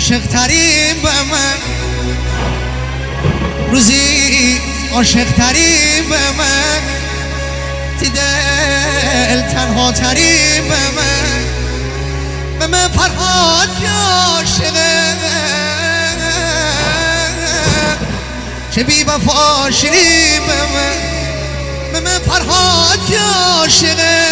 عاشق ترین به من، روزی عاشق ترین به من، تی دل تنها ترین به من فرهاد که عاشقه چه بی وفا شیرین به من فرهاد که عاشقه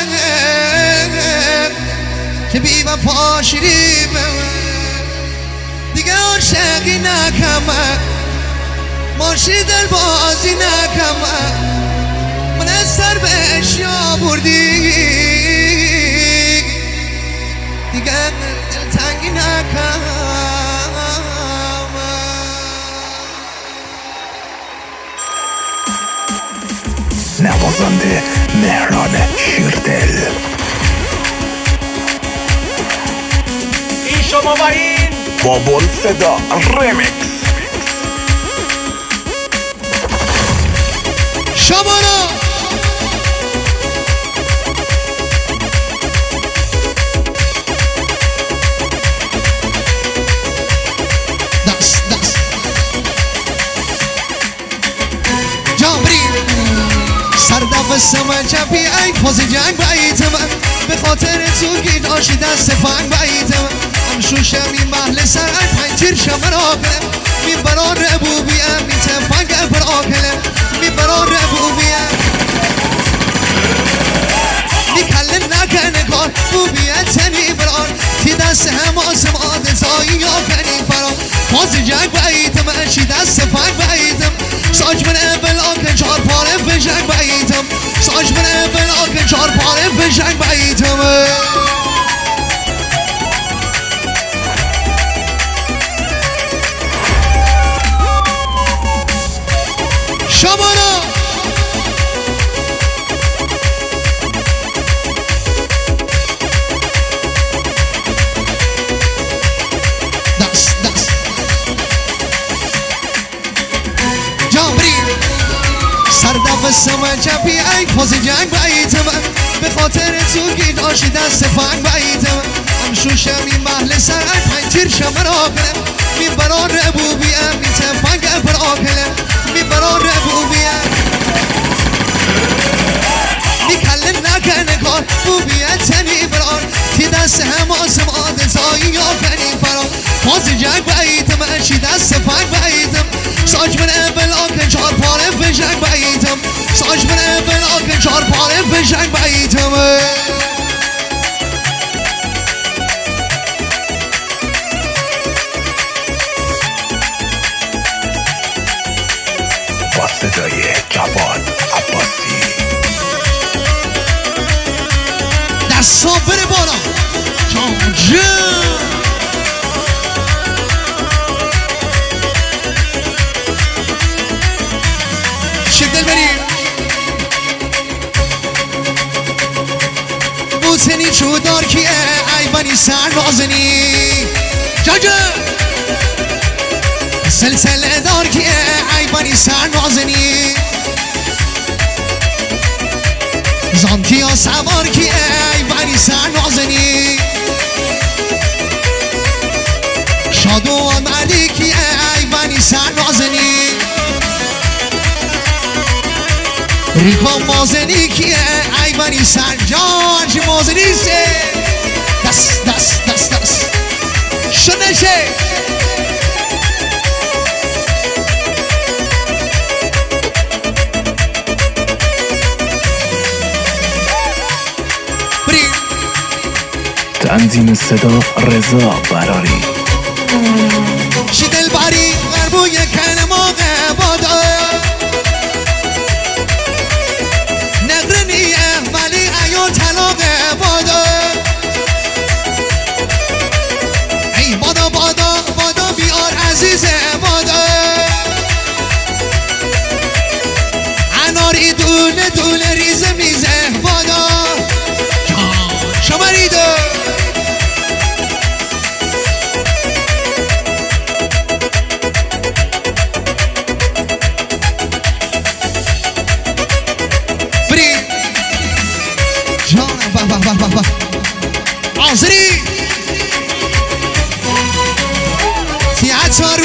چه بی وفا شیرین به من، دیگه عاشقی نکنم ماشی دل بازی نکنم، من از سر به اشیا بردی دیگه دل تنگی نکنم. نوازنده مهران شیردل. این شما و این بابل صدا ریمیکس. شمارا دست جامری سردف سمن جبی ای فاز جنگ بایید من، به خاطر تو گیداشی دست فنگ بایید من، همشوشم این محل سر پنجیر شمر آقلم می بران ربوبیم می تفنگ پر آقلم می بران ربوبیم می کلم نکنه کار بوبیت تنی بران تی دست هم آسم آدزایی یا کنی فران، فاز جنگ باییدم اشی دست فنگ باییدم، ساج من اول آکن چار پاره فشنگ باییدم، ساج من اول آکن چار پاره فشنگ باییدم. شمارا دست جامری سردف سمن جبی ای فاز جنگ بایید من، به خاطر تو گیداشی دست فنگ بایید من، همشوشم این محل سر پنجیر شمر آقلم می بران ربوبیم می تفنگ پر آقلم می بران ربوبیم می کلم نکنه کار بوبیت تنی بران تی دست هم آسم آدزایی یا کنی فران، فاز جنگ باییدم اشی دست فنگ باییدم، ساج من اول آکن چار پاره فشنگ باییدم، ساج من اول آکن چار پاره فشنگ باییدم. با صدای جواد عباسی. دستا بره بالا جام جم شکل بریم بوتنی چودار کیه ایوانی سر نازنی جاجه سلسله دار کیه ایوانی سر نازنی زانکی ها سوار کیه ایوانی سر نازنی شادو آمدی کیه ایوانی سر نازنی ریکا مازنی کیه ایوانی سر جان مازنی سه دست شده شه تنظیم صدا رضا براری. شدل باری غربو یکن موقع بادا نقرنیه ولی ایو طلاق بادا ای بادا بیار عزیز بادا اناری دونه ریزه میزه بادا شماریدو حاضری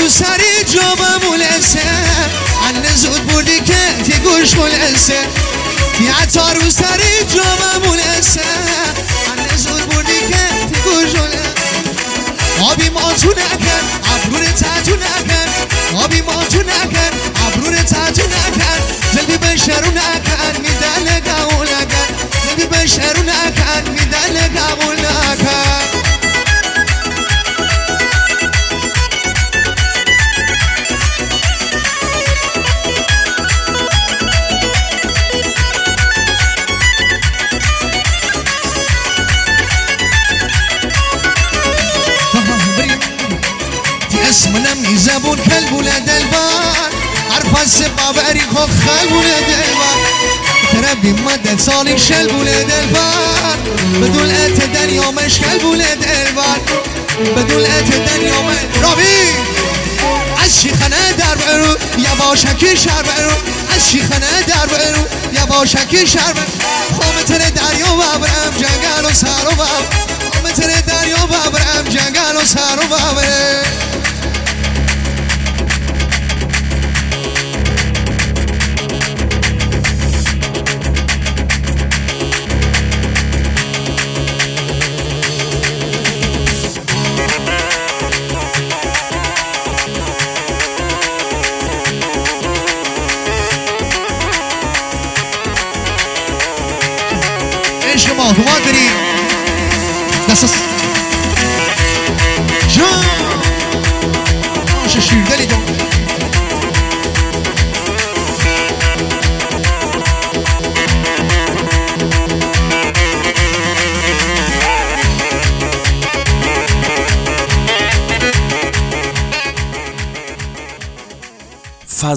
رو سری جامم ولسه ان زود بودی که تی گوش ولسه یا رو سری جامم ولسه ان زود بودی که تی گوش ولسه آبی ما تو نکن ابرون تاتو نکن آبی ما تو نکن ابرون تاتو نکن زلبی بشرو نکن میدل قبول نکن زلبی بشرو نکن میدل قبول نکن اسمنم زبون كلب ولاد البار عرف السبابري خوخ خل ولاد البار تربي مدة صالي شلب ولاد البار بدول اتدن يومش كلب ولاد البار بدول اتدن يوم رابي الشيخنا در برو يا باشكي شهر برو الشيخنا در برو يا باشكي شهر برو خامتر دريو بابرم جنگل و سر و باب خامتر دريو بابرم جنگل و سر و بابرم شما دوان برید دست جان شیر دلی جان